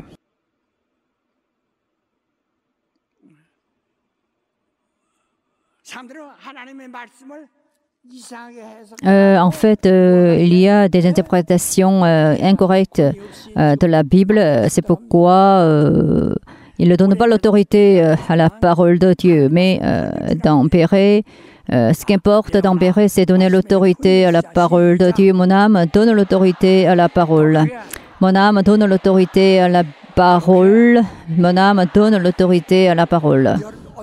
[SPEAKER 2] En fait, il y a des interprétations incorrectes de la Bible. C'est pourquoi il ne donne pas l'autorité à la parole de Dieu. Mais dans Béret, ce qui importe dans Béret, c'est donner l'autorité à la parole de Dieu. Mon âme donne l'autorité à la parole. Mon âme donne l'autorité à la parole. Mon âme donne l'autorité à la parole.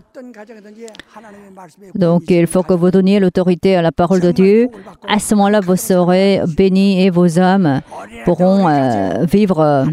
[SPEAKER 2] Donc, il faut que vous donniez l'autorité à la parole de Dieu. À ce moment-là, vous serez bénis et vos âmes pourront vivre.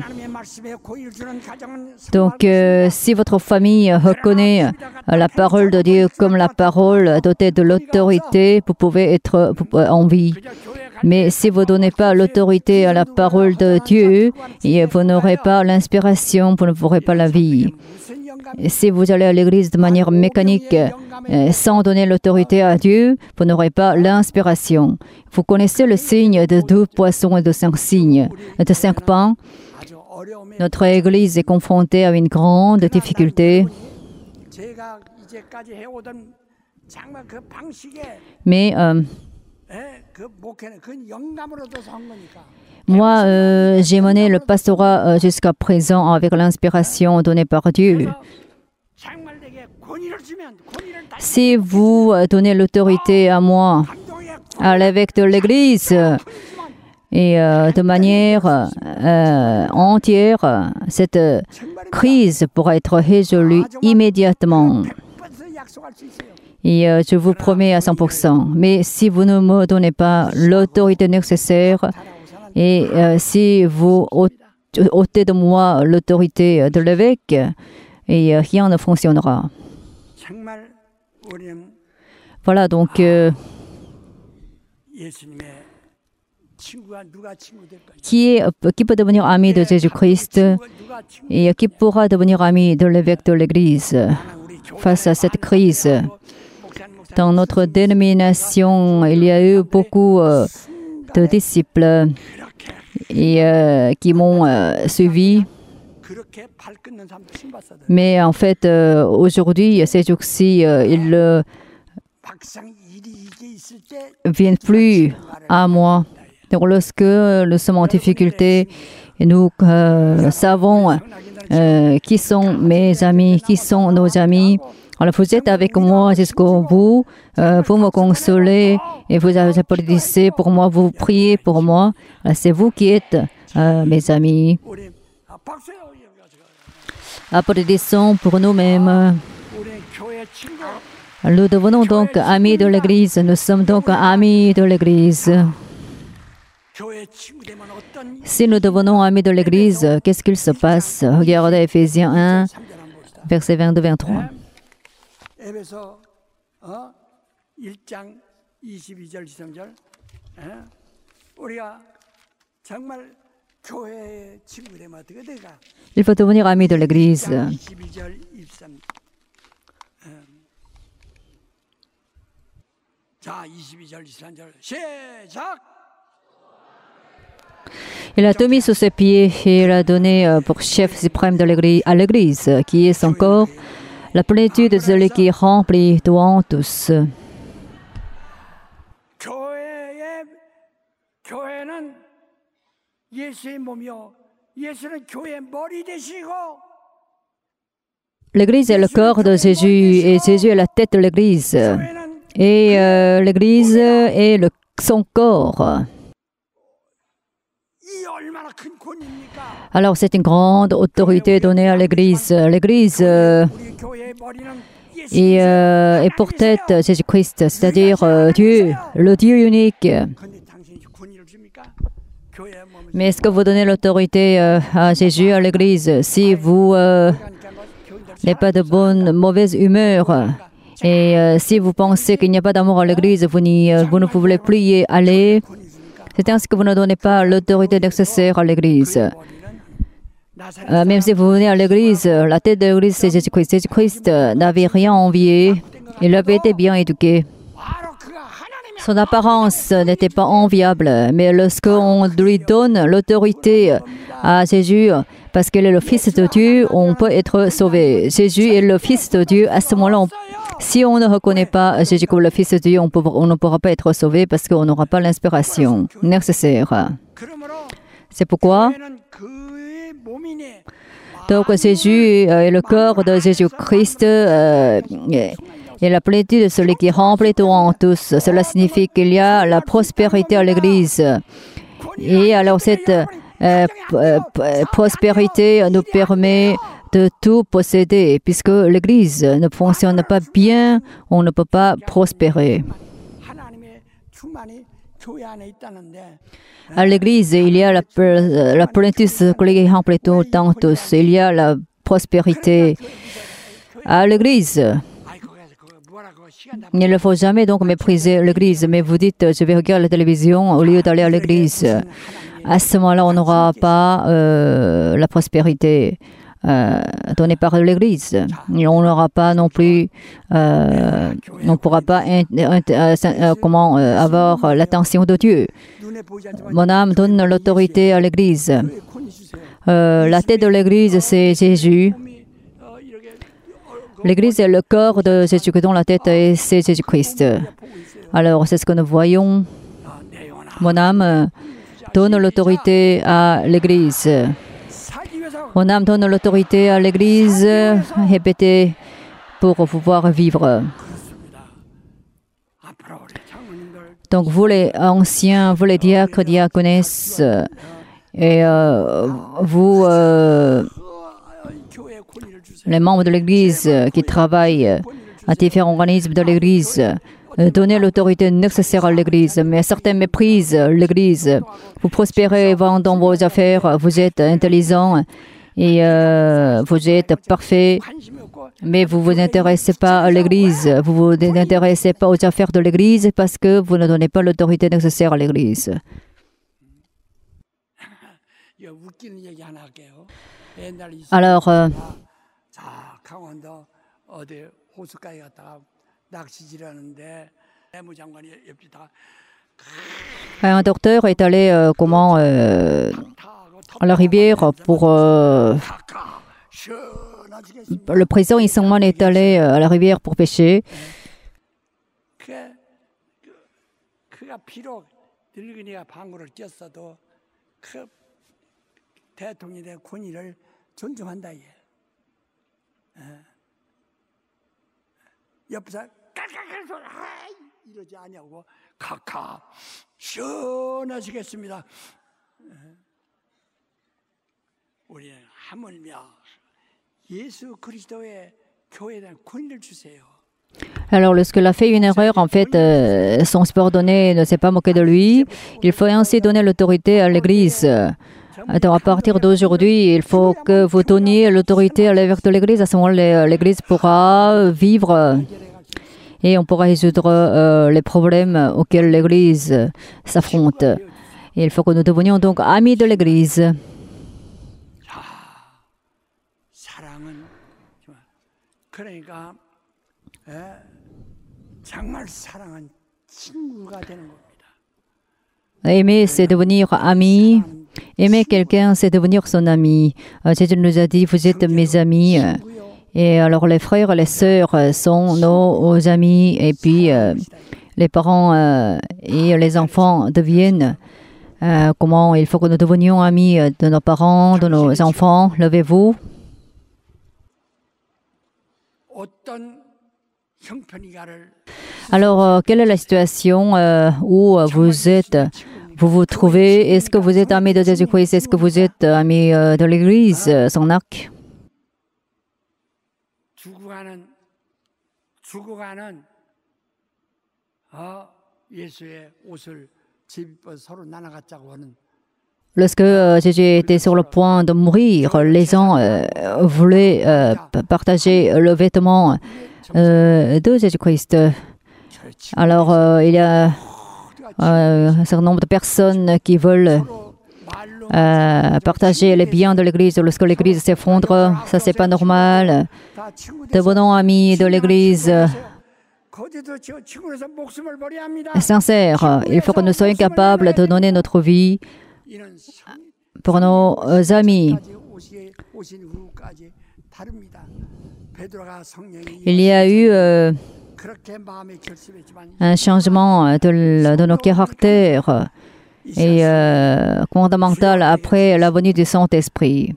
[SPEAKER 2] Donc, si votre famille reconnaît la parole de Dieu comme la parole dotée de l'autorité, vous pouvez être en vie. Mais si vous ne donnez pas l'autorité à la parole de Dieu, vous n'aurez pas l'inspiration, vous ne pourrez pas la vie. Et si vous allez à l'église de manière mécanique, sans donner l'autorité à Dieu, vous n'aurez pas l'inspiration. Vous connaissez le signe de 2 poissons et de 5 signes, de 5 pains. Notre église est confrontée à une grande difficulté. Mais moi, j'ai mené le pastorat jusqu'à présent avec l'inspiration donnée par Dieu. Si vous donnez l'autorité à moi, à l'évêque de l'Église, et de manière entière, cette crise pourra être résolue immédiatement. Et je vous promets à 100%. Mais si vous ne me donnez pas l'autorité nécessaire et si vous ôtez de moi l'autorité de l'évêque, et rien ne fonctionnera.
[SPEAKER 3] 정말 우리는
[SPEAKER 2] Voilà, donc
[SPEAKER 3] 예수님의 친구가 누가 친구 될 거냐?
[SPEAKER 2] qui peut devenir ami de Jésus-Christ
[SPEAKER 3] 누가 친구?
[SPEAKER 2] et qui pourra devenir ami de l'évêque de l'Église
[SPEAKER 3] 우리
[SPEAKER 2] face à cette crise?
[SPEAKER 3] 목사님
[SPEAKER 2] Dans notre dénomination, il y a eu beaucoup de disciples et, qui m'ont suivi.
[SPEAKER 3] 그렇게 발 끊는 사람도 신봤어요.
[SPEAKER 2] Mais en fait, aujourd'hui, ces jours-ci, ils ne
[SPEAKER 3] 막상 일이 이게 있을 때
[SPEAKER 2] viennent plus à moi. Donc, lorsque nous sommes en difficulté, nous savons qui sont mes amis, qui sont nos amis. Alors, vous êtes avec moi jusqu'au bout pour me consoler et vous applaudissez pour moi, vous priez pour moi. C'est vous qui êtes mes amis.
[SPEAKER 3] 우리 박수요.
[SPEAKER 2] Applaudissons pour nous-mêmes.
[SPEAKER 3] 우리 교회 친구.
[SPEAKER 2] Nous devenons donc amis de l'Église. Nous sommes donc amis de l'Église.
[SPEAKER 3] 교회 친구 되면 어떤
[SPEAKER 2] Si nous devenons amis de l'Église, qu'est-ce qu'il se passe? Regardez Éphésiens 1,
[SPEAKER 3] 3절 한번 봅시다.
[SPEAKER 2] versets 22-23.
[SPEAKER 3] 에베소 1장 22절 23절. 우리가 정말 교회 친구 되면 어떻게 될까?
[SPEAKER 2] Il faut devenir ami de l'Église.
[SPEAKER 3] 22절 23. 자, 22절 23절 시작.
[SPEAKER 2] Il a tout mis sous ses pieds et il a donné pour chef suprême de l'Église, à l'Église, qui est son corps, la plénitude de celui qui remplit tout en tous.
[SPEAKER 3] 교회는 예수의 몸이요. 예수는 교회의 머리 되시고
[SPEAKER 2] L'Église est le corps de Jésus et Jésus est la tête de l'Église.
[SPEAKER 3] 교회는
[SPEAKER 2] Et l'Église est son corps.
[SPEAKER 3] 이 얼마나 큰 권위입니까?
[SPEAKER 2] Alors c'est une grande autorité donnée à l'Église. L'Église
[SPEAKER 3] 우리 교회의 머리는
[SPEAKER 2] est pour tête Jésus-Christ, c'est-à-dire Dieu, le Dieu unique.
[SPEAKER 3] 근데 당신이 권위를 줍니까? 교회의 몸을
[SPEAKER 2] Mais est-ce que vous donnez l'autorité à Jésus, à l'Église, si vous n'êtes pas de mauvaise humeur et si vous pensez qu'il n'y a pas d'amour à l'Église, vous ne pouvez plus y aller, c'est ainsi que vous ne donnez pas l'autorité nécessaire à l'Église. Même si vous venez à l'Église, la tête de l'Église c'est Jésus-Christ. Jésus-Christ n'avait rien envié, il avait été bien éduqué.
[SPEAKER 3] 바로 그가 하나님의
[SPEAKER 2] Son apparence n'était pas enviable, mais lorsqu'on lui donne l'autorité à Jésus, parce qu'il est le Fils de Dieu, on peut être sauvé. Jésus est le Fils de Dieu. À ce moment-là, si on ne reconnaît pas Jésus comme le Fils de Dieu, on ne pourra pas être sauvé parce qu'on n'aura pas l'inspiration nécessaire.
[SPEAKER 3] 그러므로
[SPEAKER 2] C'est pourquoi
[SPEAKER 3] 교회는 그의 몸이니
[SPEAKER 2] donc Jésus est le corps de Jésus-Christ et la plénitude de celui qui remplit tout en tous. Cela signifie qu'il y a la prospérité à l'Église. Et alors cette prospérité nous permet de tout posséder. Puisque l'Église ne fonctionne pas bien, on ne peut pas prospérer.
[SPEAKER 3] 하나님의 충만이 교회 안에 있다는데
[SPEAKER 2] À l'Église, il y a la plénitude qui remplit tout en tous. Il y a la prospérité. À l'Église,
[SPEAKER 3] 아이고 그거 뭐라 그거 시간 다
[SPEAKER 2] il ne faut jamais donc mépriser l'Église. Mais vous dites, je vais regarder la télévision au lieu d'aller à l'Église. À ce moment-là, on n'aura pas la prospérité donnée par l'Église. Et on n'aura pas non plus, on ne pourra pas avoir l'attention de Dieu.
[SPEAKER 3] 눈에 보이지 않지만
[SPEAKER 2] Mon âme donne l'autorité à l'Église.
[SPEAKER 3] 교회 권위 주세요.
[SPEAKER 2] La tête de l'Église, c'est Jésus.
[SPEAKER 3] 몸이 이렇게
[SPEAKER 2] L'Église est le corps de Jésus, dont la tête c'est Jésus-Christ.
[SPEAKER 3] 보고 있어요.
[SPEAKER 2] Alors, c'est ce que nous voyons.
[SPEAKER 3] 내 영혼아
[SPEAKER 2] Mon âme donne l'autorité à l'Église.
[SPEAKER 3] 살기 위해서
[SPEAKER 2] Mon âme donne l'autorité à l'Église, répétez, pour pouvoir vivre.
[SPEAKER 3] 그렇습니다. 앞으로 우리 장로님들
[SPEAKER 2] Donc, vous les anciens, vous les diacres, diaconesses, et vous,
[SPEAKER 3] 교회에 권위를 주세요.
[SPEAKER 2] les membres de l'Église qui travaillent à différents organismes de l'Église. Donnez l'autorité nécessaire à l'Église, mais certains méprisent l'Église. Vous prospérez dans vos affaires, vous êtes intelligent et vous êtes parfait,
[SPEAKER 3] 관심이 없고
[SPEAKER 2] mais vous ne vous intéressez pas à l'Église. Vous ne vous intéressez pas aux affaires de l'Église parce que vous ne donnez pas l'autorité nécessaire à l'Église.
[SPEAKER 3] 이거 웃기는 얘기 하나 할게요. 옛날
[SPEAKER 2] Alors,
[SPEAKER 3] 자 강원도 어디 호수가에 갔다가 낚시질하는데 내무장관이 옆에다가
[SPEAKER 2] un docteur est allé à la rivière pour...
[SPEAKER 3] 카카 시원하시겠습니다.
[SPEAKER 2] le président Isangman est allé à la rivière pour pêcher.
[SPEAKER 3] 그가 비록 늙은이가 방구를 꼈어도 그 대통령의 권위를 존중한다 이게. 옆에서 깔깔깔 소리 이러지 아니하고 카카 시원하시겠습니다. 우리는 하물며 예수 그리스도의 교회에 대한 권위를 주세요.
[SPEAKER 2] Alors, lorsqu'il a fait une erreur, en fait, son subordonné ne s'est pas moqué de lui. Il faut ainsi donner l'autorité à l'Église. Alors, à partir d'aujourd'hui, il faut que vous donniez l'autorité à l'évêque de l'Église. À ce moment-là, l'Église pourra vivre et on pourra résoudre les problèmes auxquels l'Église s'affronte. Et il faut que nous devenions donc amis de l'Église.
[SPEAKER 3] 사랑은 그러니까 정말 사랑은 친구가 되는 겁니다.
[SPEAKER 2] Aimer, c'est devenir ami. Aimer quelqu'un, c'est devenir son ami. Jésus nous a dit, vous êtes mes amis. Et alors les frères et les sœurs sont nos amis. Et puis les parents et les enfants deviennent. Comment il faut que nous devenions amis de nos parents, de nos enfants. Levez-vous.
[SPEAKER 3] 어떤 형편이가를
[SPEAKER 2] Alors, quelle est la situation où vous vous trouvez? Est-ce que vous êtes ami de Jésus-Christ? Est-ce que vous êtes ami de l'Église, son arc?
[SPEAKER 3] 죽어가는 예수의 옷을 집어 서로 나눠 갖자고 하는
[SPEAKER 2] Lorsque Jésus était sur le point de mourir, les gens voulaient partager le vêtement de Jésus-Christ. Alors, il y a un certain nombre de personnes qui veulent partager les biens de l'Église. Lorsque l'Église s'effondre, ça c'est pas normal. Devenons amis de l'Église sincères. Il faut que nous soyons capables de donner notre vie pour nos amis. Il y a eu un changement de nos caractères et fondamental après la venue du Saint-Esprit.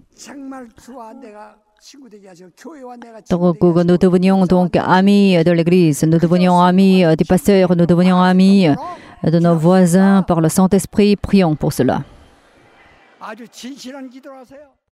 [SPEAKER 2] Donc, nous devenions donc amis de l'Église, nous devenions amis du pasteur, nous devenions amis de nos voisins par le Saint-Esprit. Prions pour cela.